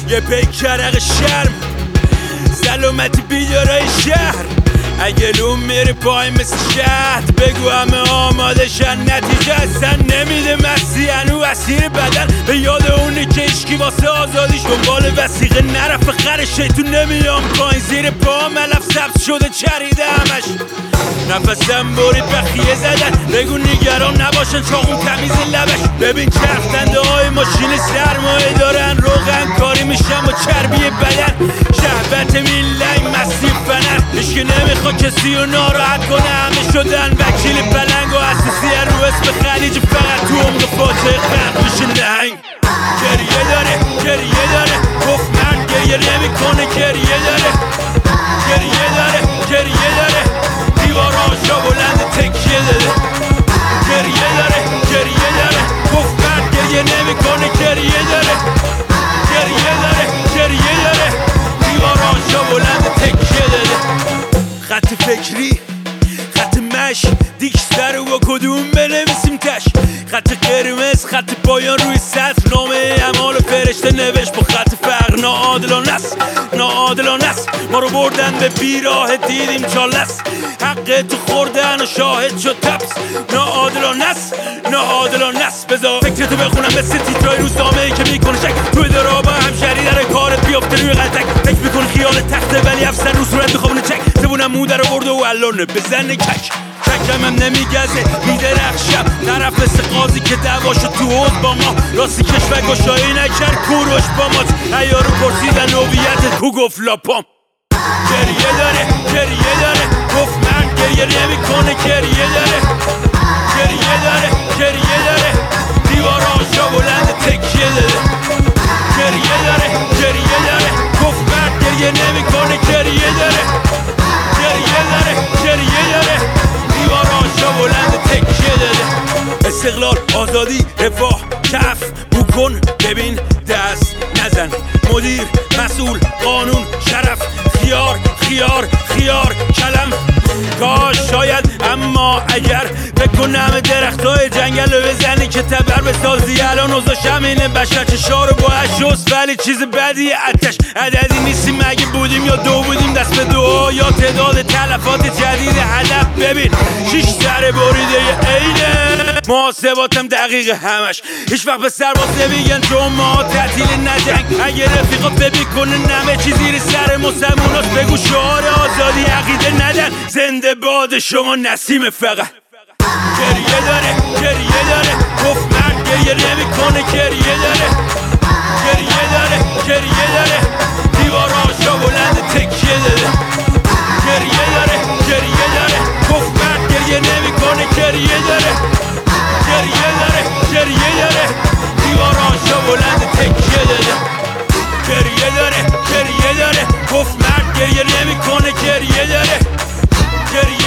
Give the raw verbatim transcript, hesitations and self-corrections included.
یه پیکرق شرم سلامتی بیدارای شهر اگه لوم میره پای مثل شهد بگو همه آماده شن نتیجه اصلا نمیده مستی هنو اسیر بدن به یاد اونه که اشکی واسه آزادیش دنبال وسیقه نرفت خر شیطون نمیام پایین زیر پا ملف سبز شده چریده همش نفسم برید بخیه زدن بگو نگران نباشن چاقون تمیز لبش ببین چرخدنده های ماشین سرمایه دارن روغن کاری میشن با چربی بدن شهوت میلنگ مستی فنر اشکی نمیخوا کسی رو ناراحت کنه همه شدن وکیل پلنگ و اساسی رو اسم خلیج فقط تو عمق فاتح خرد میشه نهنگ گریه داره گریه داره گفت مرد گریه نمیکنه گریه داره گریه داره گریه داره دیواراشا بلند تکیه داره گریه داره گریه داره گفت مرد گریه نمیکنه گریه داره گریه داره گریه داره دیواراشا بلند تکیه داره خط فکری خط مش دیک سر و کدوم بنویسیم تش خط قرمز خط پایان روی سطر نامه اعمال فرشته نوشت با خط فقر ناعادلانه است ناعادلانه است ما رو بردن به بیراه دیدیم چالست حق تو خوردن و شاهد شد تپس ناعادلانه است ناعادلانه است بذار فکرتو بخونم مثل تیترای روزنامه ای که میکنه شک توی درابا همشهری در کارت بیافته روی قلتک فکر میکنه خیال تخته ولی افسر رو صورت میخوابونه چک زبونم مو در آورده و الانه بزنه کک ککم هم نمیگزه میدرخشم طرف مثل قاضی که دعواشو تو حوض با ما راستی کشور گشایی نکرد کوروش با مات عیارو پرسیدن هویت کو گفت لاپام گریه داره گریه داره گفت مرد گریه نمیکنه گریه داره گریه داره گریه داره دیواراشا بلند تکیه داره گریه داره گریه داره گفت مرد گریه نمیکنه گریه داره گریه داره گریه داره دیواراشا بلند تکیه داره استقلال آزادی رفاه کف بو کن ببین دست نزن مدیر مسئول قانون شرف خیار خیار خیار کلم کاش شاید اما اگر بکنم درخت های جنگل رو بزنی که تبر بسازی الان اوضاش همینه بشر چشا رو باید شست ولی چیز بدی اتش عددی نیستیم اگه بودیم یا دو بودیم دست به دعا یا تعداد تلفات جدید هدف ببین شیش سر بریده اینه محاسباتم دقیقه همش هیچ وقت به سرباز نمیگن چون ما تعطیل نجنگ اگه رفیقا فبی کنه نمه چی زیر سر مسلموناست بگو شعار آزادی عقیده ندن زنده باد شما نسیم فقط گریه داره گریه داره گفت مرد گریه نمیکنه گریه داره گریه داره گریه داره دیواراشا بلند تکیه داره گریه داره گریه داره گفت مرد گریه نمیکنه گریه داره گریه داره گریه داره دیواراشا بلند تکیه داره گریه داره گریه داره گفت مرد گریه نمیکنه گریه داره گریه